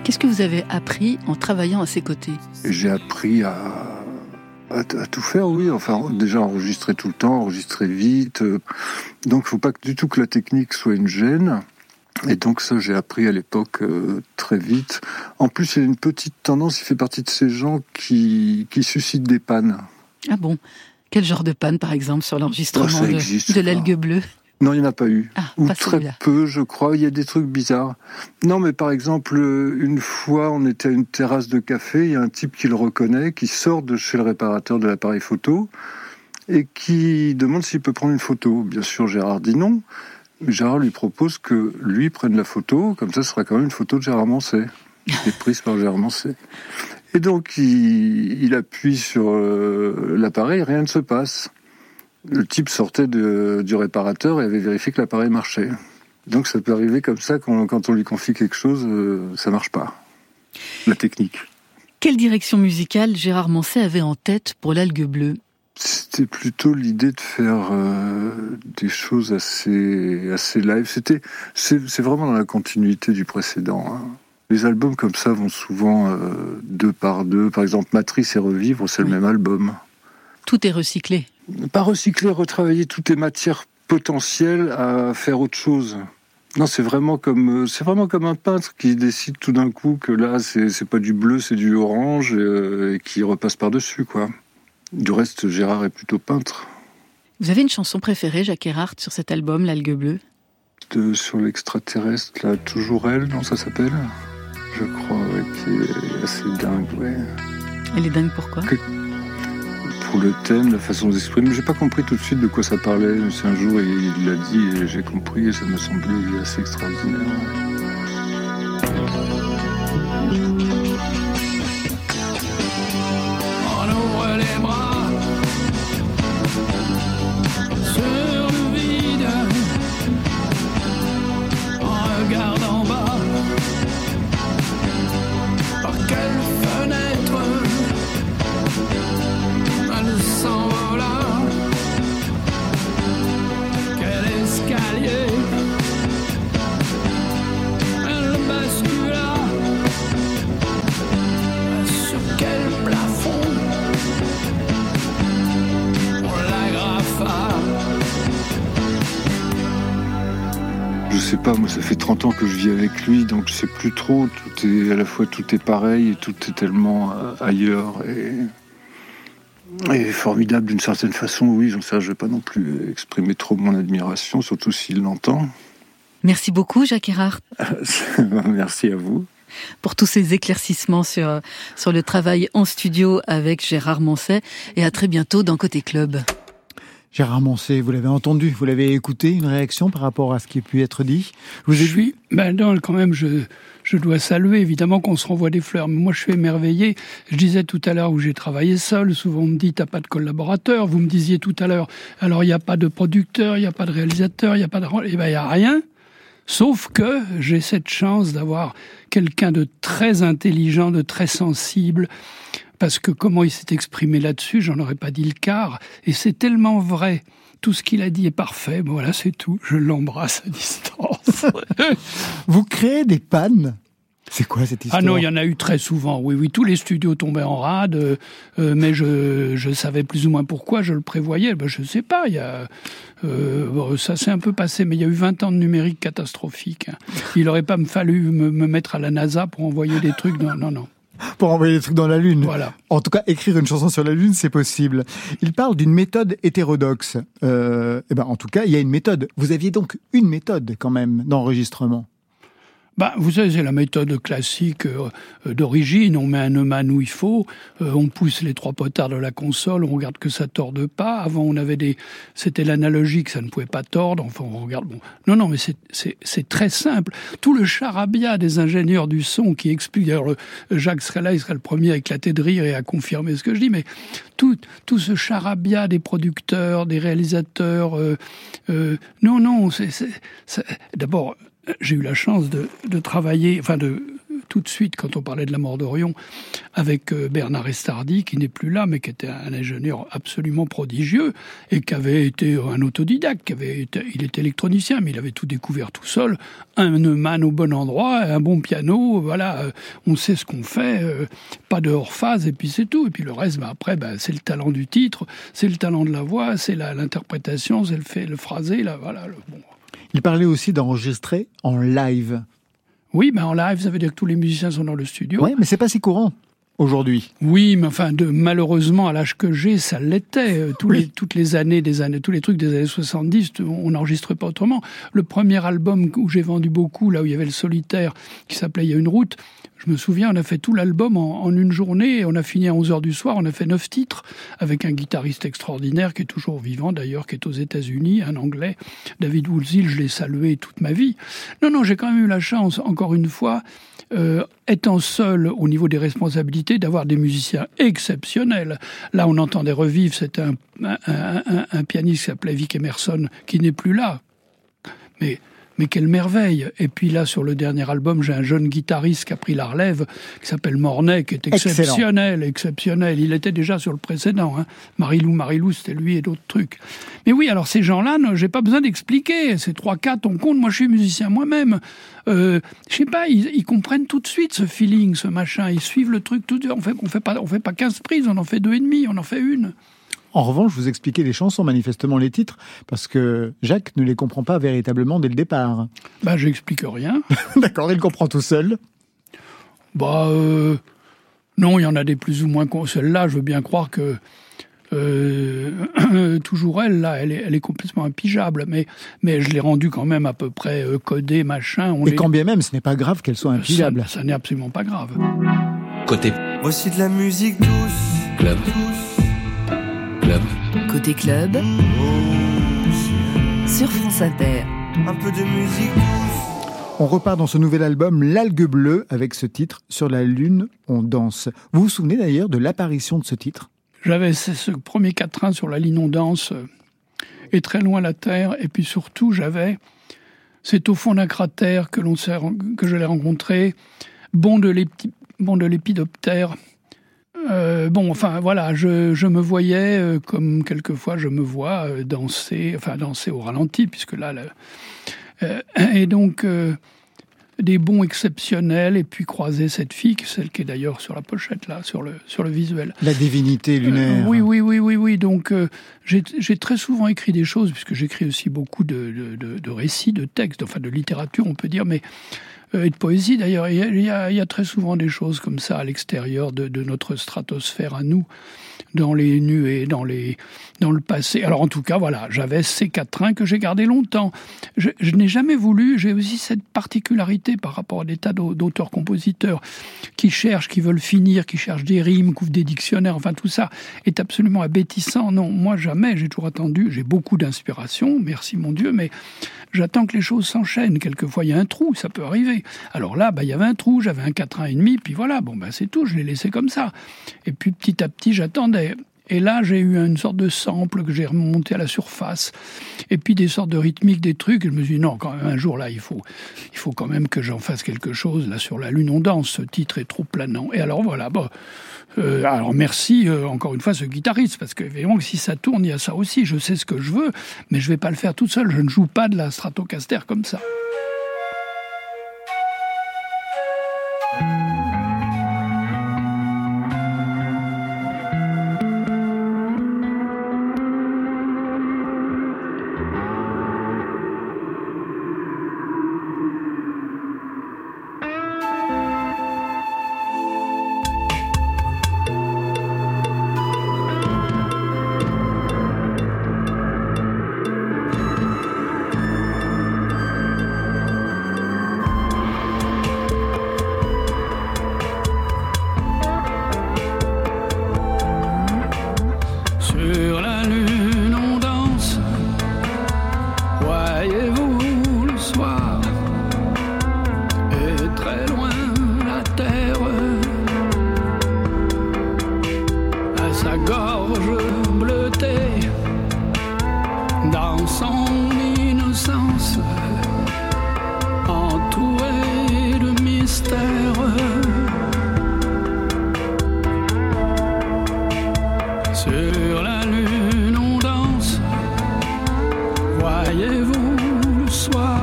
Qu'est-ce que vous avez appris en travaillant à ses côtés ? J'ai appris à tout faire, oui. Enfin, déjà enregistrer tout le temps, enregistrer vite. Donc, il ne faut pas du tout que la technique soit une gêne. Et donc ça, j'ai appris à l'époque très vite. En plus, il y a une petite tendance, il fait partie de ces gens qui suscitent des pannes. Ah bon ? Quel genre de panne, par exemple, sur l'enregistrement de l'Algue bleue ? Non, il n'y en a pas eu. Ou pas très celui-là. peu, je crois. Il y a des trucs bizarres. Non, mais par exemple, une fois, on était à une terrasse de café, il y a un type qui le reconnaît, qui sort de chez le réparateur de l'appareil photo et qui demande s'il peut prendre une photo. Bien sûr, Gérard dit non. Mais Gérard lui propose que lui prenne la photo, comme ça, ce sera quand même une photo de Gérard Manset, qui est prise par Gérard Manset. Et donc, il appuie sur l'appareil, rien ne se passe. Le type sortait du réparateur et avait vérifié que l'appareil marchait. Donc, ça peut arriver comme ça, quand on lui confie quelque chose, ça marche pas. La technique. Quelle direction musicale Gérard Manset avait en tête pour l'Algue bleue ? C'était plutôt l'idée de faire des choses assez live. C'est vraiment dans la continuité du précédent. Hein. Les albums comme ça vont souvent 2 par 2. Par exemple, Matrice et Revivre, c'est le même album. Tout est recyclé. Pas recycler, retravailler toutes les matières potentielles à faire autre chose. Non, c'est vraiment comme un peintre qui décide tout d'un coup que là, c'est pas du bleu, c'est du orange et qui repasse par-dessus, quoi. Du reste, Gérard est plutôt peintre. Vous avez une chanson préférée, Jacques Erhardt, sur cet album, l'Algue bleue ? Sur l'extraterrestre, là, Toujours elle, non, ça s'appelle ? Je crois, ouais, qui est assez dingue, ouais. Elle est dingue pourquoi ? Pour le thème, la façon d'exprimer. J'ai pas compris tout de suite de quoi ça parlait. C'est un jour, il l'a dit et j'ai compris et ça m'a semblé assez extraordinaire. Je sais pas, moi ça fait 30 ans que je vis avec lui, donc je sais plus trop, tout est pareil et tout est tellement ailleurs et formidable d'une certaine façon, oui, donc ça je vais pas non plus exprimer trop mon admiration, surtout s'il l'entend. Merci beaucoup Jacques Erhardt. Merci à vous. Pour tous ces éclaircissements sur le travail en studio avec Gérard Manset, et à très bientôt dans Côté Club. Gérard Manset, vous l'avez entendu, vous l'avez écouté, une réaction par rapport à ce qui a pu être dit ? Quand même, je dois saluer, évidemment qu'on se renvoie des fleurs, mais moi je suis émerveillé. Je disais tout à l'heure où j'ai travaillé seul, souvent on me dit t'as pas de collaborateur, vous me disiez tout à l'heure, alors il n'y a pas de producteur, il n'y a pas de réalisateur, il n'y a pas de... Eh ben il n'y a rien, sauf que j'ai cette chance d'avoir quelqu'un de très intelligent, de très sensible, parce que comment il s'est exprimé là-dessus, j'en aurais pas dit le quart. Et c'est tellement vrai. Tout ce qu'il a dit est parfait. Bon, voilà, c'est tout. Je l'embrasse à distance. Vous créez des pannes ? C'est quoi cette histoire ? Ah non, il y en a eu très souvent. Oui, tous les studios tombaient en rade. Mais je savais plus ou moins pourquoi. Je le prévoyais. Je sais pas. Ça s'est un peu passé. Mais il y a eu 20 ans de numérique catastrophique. Il n'aurait pas fallu me mettre à la NASA pour envoyer des trucs. Non. Pour envoyer des trucs dans la Lune. Voilà. En tout cas, écrire une chanson sur la Lune, c'est possible. Il parle d'une méthode hétérodoxe. En tout cas, il y a une méthode. Vous aviez donc une méthode, quand même, d'enregistrement. Vous savez, c'est la méthode classique d'origine. On met un neumann où il faut, on pousse les 3 potards de la console, on regarde que ça torde pas. Avant, c'était l'analogique, ça ne pouvait pas tordre. Enfin, on regarde. Bon, non, mais c'est très simple. Tout le charabia des ingénieurs du son qui expliquent. D'ailleurs, Jacques serait là, il serait le premier à éclater de rire et à confirmer ce que je dis. Mais tout ce charabia des producteurs, des réalisateurs. D'abord. J'ai eu la chance de travailler, de tout de suite quand on parlait de la mort d'Orion avec Bernard Estardi, qui n'est plus là, mais qui était un ingénieur absolument prodigieux et qui avait été un autodidacte, il était électronicien, mais il avait tout découvert tout seul, un Neumann au bon endroit, un bon piano, voilà, on sait ce qu'on fait, pas de hors-phase, et puis c'est tout. Et puis le reste, après, c'est le talent du titre, c'est le talent de la voix, c'est l'interprétation, c'est le phrasé, là, voilà. Bon. Il parlait aussi d'enregistrer en live. Oui, en live, ça veut dire que tous les musiciens sont dans le studio. Oui, mais c'est pas si courant aujourd'hui. Oui, mais enfin, malheureusement, à l'âge que j'ai, ça l'était. Toutes les années, tous les trucs des années 70, on n'enregistrait pas autrement. Le premier album où j'ai vendu beaucoup, là où il y avait le solitaire, qui s'appelait « Il y a une route », je me souviens, on a fait tout l'album en une journée, et on a fini à 11h du soir, on a fait 9 titres, avec un guitariste extraordinaire, qui est toujours vivant d'ailleurs, qui est aux États-Unis, un Anglais, David Woolsey, je l'ai salué toute ma vie. Non, j'ai quand même eu la chance, encore une fois, étant seul au niveau des responsabilités, d'avoir des musiciens exceptionnels. Là, on entendait revivre, c'était un pianiste qui s'appelait Vic Emerson, qui n'est plus là. Mais quelle merveille! Et puis là, sur le dernier album, j'ai un jeune guitariste qui a pris la relève, qui s'appelle Mornay, qui est exceptionnel. Il était déjà sur le précédent. Hein. Marilou, c'était lui et d'autres trucs. Mais oui, alors ces gens-là, j'ai pas besoin d'expliquer. C'est 3-4, on compte. Moi, je suis musicien moi-même. Je sais pas, ils comprennent tout de suite ce feeling, ce machin. Ils suivent le truc tout de suite. On fait pas 15 prises, on en fait 2,5, on en fait une. En revanche, vous expliquez les chansons, manifestement les titres, parce que Jacques ne les comprend pas véritablement dès le départ. J'explique rien. D'accord, il comprend tout seul. Non, il y en a des plus ou moins... Celle-là, je veux bien croire que... toujours elle, là, elle est complètement impigeable, mais je l'ai rendue quand même à peu près codée, machin. Quand bien même, ce n'est pas grave qu'elle soit impigeable. Ça n'est absolument pas grave. Côté. Voici de la musique douce. Club. Côté club, sur France Inter. Un peu de musique douce. On repart dans ce nouvel album, L'Algue Bleue, avec ce titre, Sur la Lune, on danse. Vous vous souvenez d'ailleurs de l'apparition de ce titre ? J'avais ce premier quatrain sur La Lune, on danse, et Très loin la Terre, et puis surtout c'est au fond d'un cratère que je l'ai rencontré, bon de l'épidoptère. Je me voyais comme quelquefois je me vois danser au ralenti, puisque là et donc des bons exceptionnels, et puis croiser cette fille, celle qui est d'ailleurs sur la pochette là, sur le visuel. La divinité lunaire. Oui. Donc j'ai très souvent écrit des choses, puisque j'écris aussi beaucoup de récits, de textes, enfin de littérature, on peut dire, mais et de poésie d'ailleurs. Il y a très souvent des choses comme ça à l'extérieur de notre stratosphère à nous, dans les nuées, dans le passé. Alors en tout cas, voilà, j'avais ces quatrains que j'ai gardés longtemps. Je n'ai jamais voulu, j'ai aussi cette particularité par rapport à des tas d'auteurs-compositeurs qui veulent finir, qui cherchent des rimes, qui ouvrent des dictionnaires, enfin tout ça est absolument abétissant. Non, moi jamais, j'ai toujours attendu, j'ai beaucoup d'inspiration, merci mon Dieu, mais j'attends que les choses s'enchaînent. Quelquefois, il y a un trou, ça peut arriver. Alors là, il y avait un trou, j'avais un 4,5, puis voilà, c'est tout, je l'ai laissé comme ça. Et puis petit à petit, j'attendais. Et là, j'ai eu une sorte de sample que j'ai remonté à la surface. Et puis des sortes de rythmiques, des trucs. Et je me suis dit, non, quand même, un jour, là, il faut quand même que j'en fasse quelque chose. Là, sur La Lune, on danse. Ce titre est trop planant. Et alors, voilà, alors merci encore une fois ce guitariste, parce que évidemment si ça tourne, il y a ça aussi. Je sais ce que je veux, mais je vais pas le faire toute seule. Je ne joue pas de la Stratocaster comme ça. Entouré de mille mystère. Sur la lune on danse, voyez-vous le soir,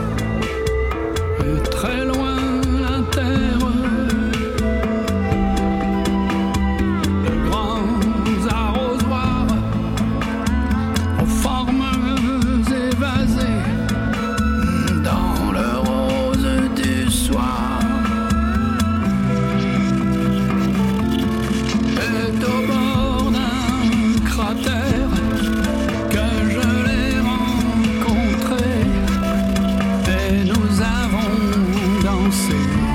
et très loin la terre, de grands arrosoirs aux formes évasées dans le rose du soir. Et au bord d'un cratère que je l'ai rencontré, et nous avons dansé.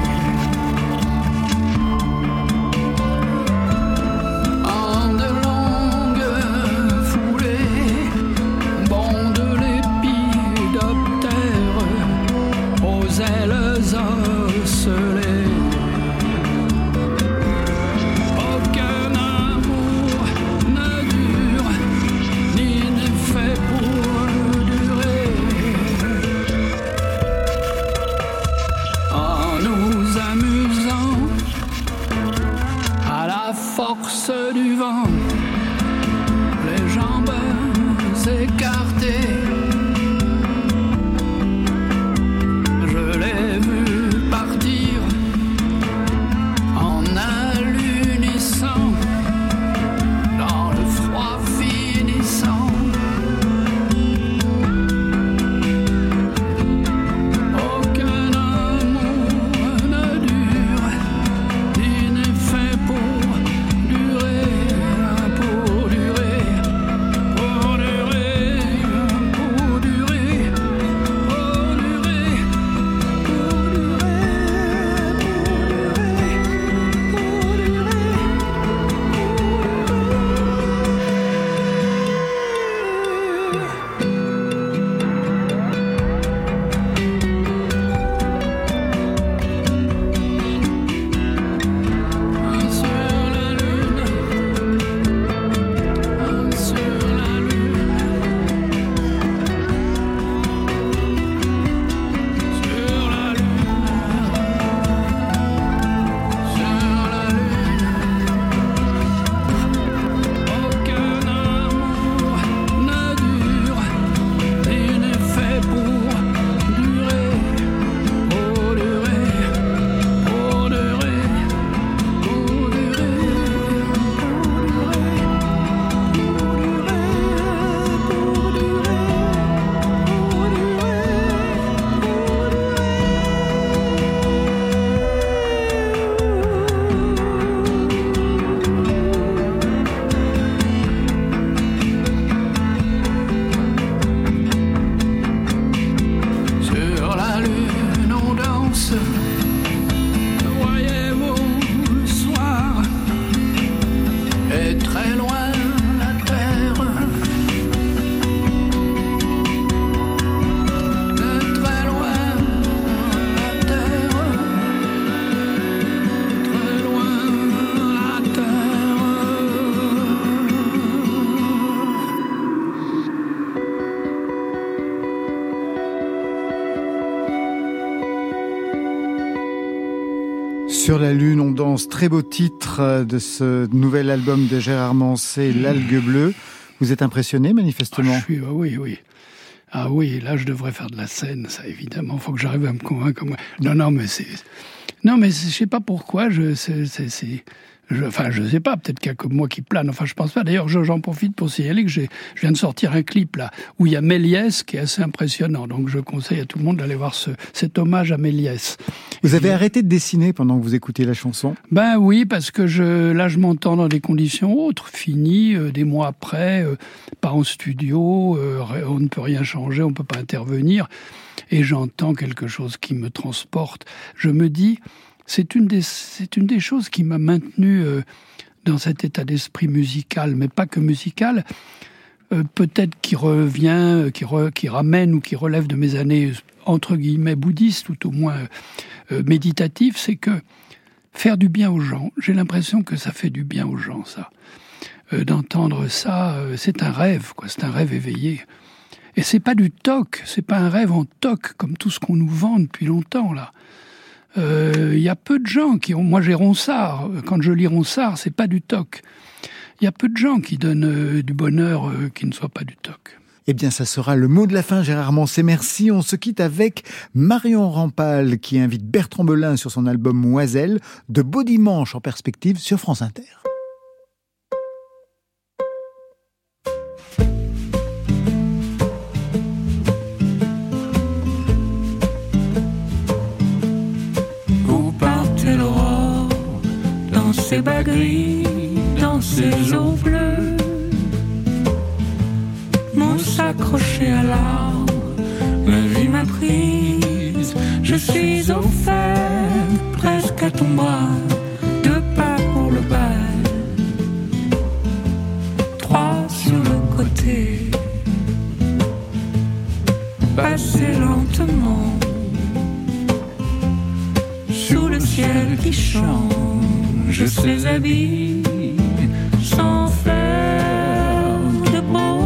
En de longues foulées, bondent lépidoptères aux ailes osselées. Aucun amour ne dure, ni n'est fait pour durer. En nous amusant à la force du vent, les jambes écartées, je l'ai vu partir en allunissant dans le froid finissant. Aucun amour ne dure, ni n'est fait pour durer, pour durer, pour durer, pour durer, pour durer, pour durer, pour sur la lune on danse, voyez-vous le soir, et très loin la terre, et très loin la terre, très loin la terre. Sur la lune, on danse, très beau titre de ce nouvel album de Gérard Manset, L'Algue Bleue. Vous êtes impressionné, manifestement? Oui. Ah oui, là je devrais faire de la scène, ça évidemment. Faut que j'arrive à me convaincre. Non, mais je sais pas pourquoi. Je sais pas, peut-être qu'il y a que moi qui plane. Enfin, je pense pas. D'ailleurs, j'en profite pour signaler que je viens de sortir un clip là où il y a Méliès qui est assez impressionnant. Donc, je conseille à tout le monde d'aller voir cet hommage à Méliès. Vous avez arrêté de dessiner pendant que vous écoutiez la chanson? Ben oui, parce que je m'entends dans des conditions autres, finies, des mois après, pas en studio, on ne peut rien changer, on ne peut pas intervenir, et j'entends quelque chose qui me transporte. Je me dis, c'est une des choses qui m'a maintenu dans cet état d'esprit musical, mais pas que musical, peut-être qui revient, qui ramène ou qui relève de mes années entre guillemets bouddhistes, tout au moins méditatifs, c'est que faire du bien aux gens, j'ai l'impression que ça fait du bien aux gens, ça. D'entendre ça, c'est un rêve, quoi. C'est un rêve éveillé. Et c'est pas du toc, c'est pas un rêve en toc comme tout ce qu'on nous vend depuis longtemps là. Il y a peu de gens qui ont... Moi, j'ai Ronsard. Quand je lis Ronsard, c'est pas du toc. Il y a peu de gens qui donnent du bonheur qui ne soit pas du toc. Eh bien, ça sera le mot de la fin, Gérard Manset. Merci. On se quitte avec Marion Rampal qui invite Bertrand Belin sur son album Moiselle, de beaux dimanches en perspective sur France Inter. Où partait l'aurore dans ses bas gris, dans ses eaux bleues? S'accrocher à l'arbre, la vie m'a prise. Je suis au fer, presque à ton bras. 2 pas pour le bal, 3 sur le côté. Passer lentement sous le ciel qui change ses habits sans faire de beau.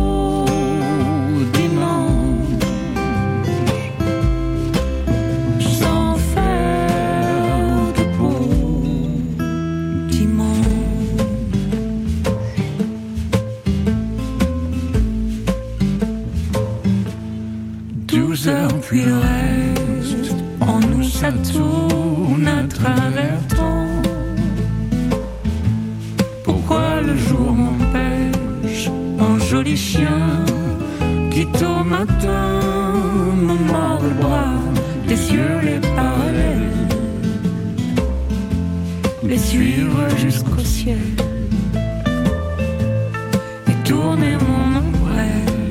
Puis le reste, en nous ça tourne à travers temps. Pourquoi le jour m'empêche, un joli chien qui tôt matin me mord le bras, les cieux les parallèles, les suivre jusqu'au ciel et tourner mon ombrelle.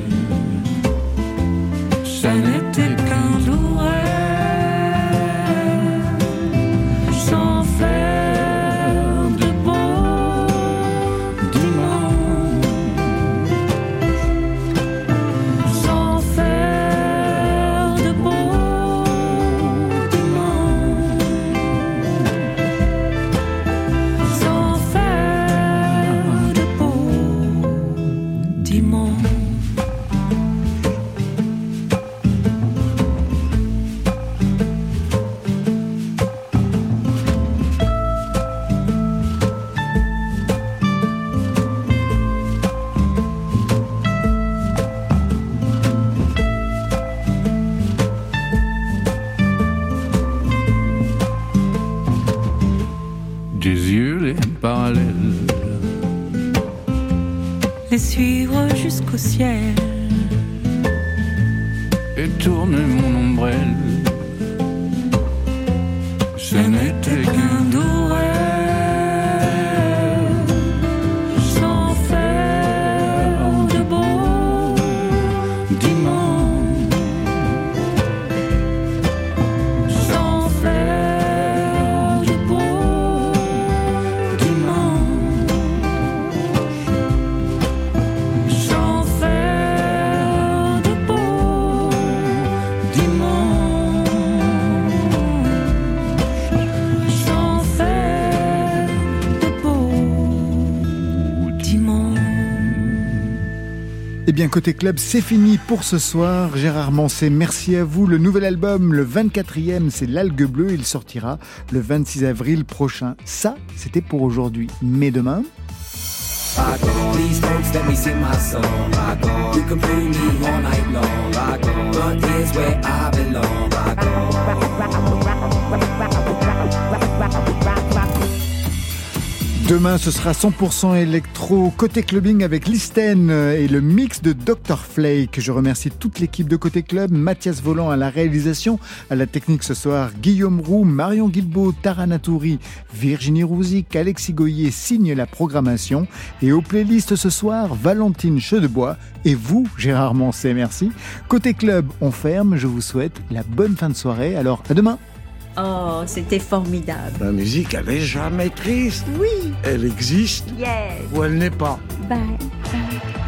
Ça n'était qu'un doux rêve, sans faire de beaux dimanches, sans faire de beaux dimanches, sans faire de beaux dimanches. Les suivre jusqu'au ciel et tourner mon ombrelle. Ce n'était qu'un doux rêve, sans faire de beaux dimanches, sans faire de beaux dimanches. Eh bien, Côté Club, c'est fini pour ce soir. Gérard Manset, merci à vous. Le nouvel album, le 24e, c'est L'Algue Bleue. Il sortira le 26 avril prochain. Ça, c'était pour aujourd'hui. Mais demain... Demain, ce sera 100% électro, Côté Clubbing avec Listen et le mix de Dr. Flake. Je remercie toute l'équipe de Côté Club, Mathias Volant à la réalisation, à la technique ce soir, Guillaume Roux, Marion Guilbault, Tara Natouri, Virginie Rouzic, Alexis Goyer signent la programmation. Et aux playlists ce soir, Valentine Chedebois et vous, Gérard Manset, merci. Côté Club, on ferme. Je vous souhaite la bonne fin de soirée. Alors, à demain. Oh, c'était formidable. La musique, elle n'est jamais triste. Oui. Elle existe. Yes. Ou elle n'est pas. Bye.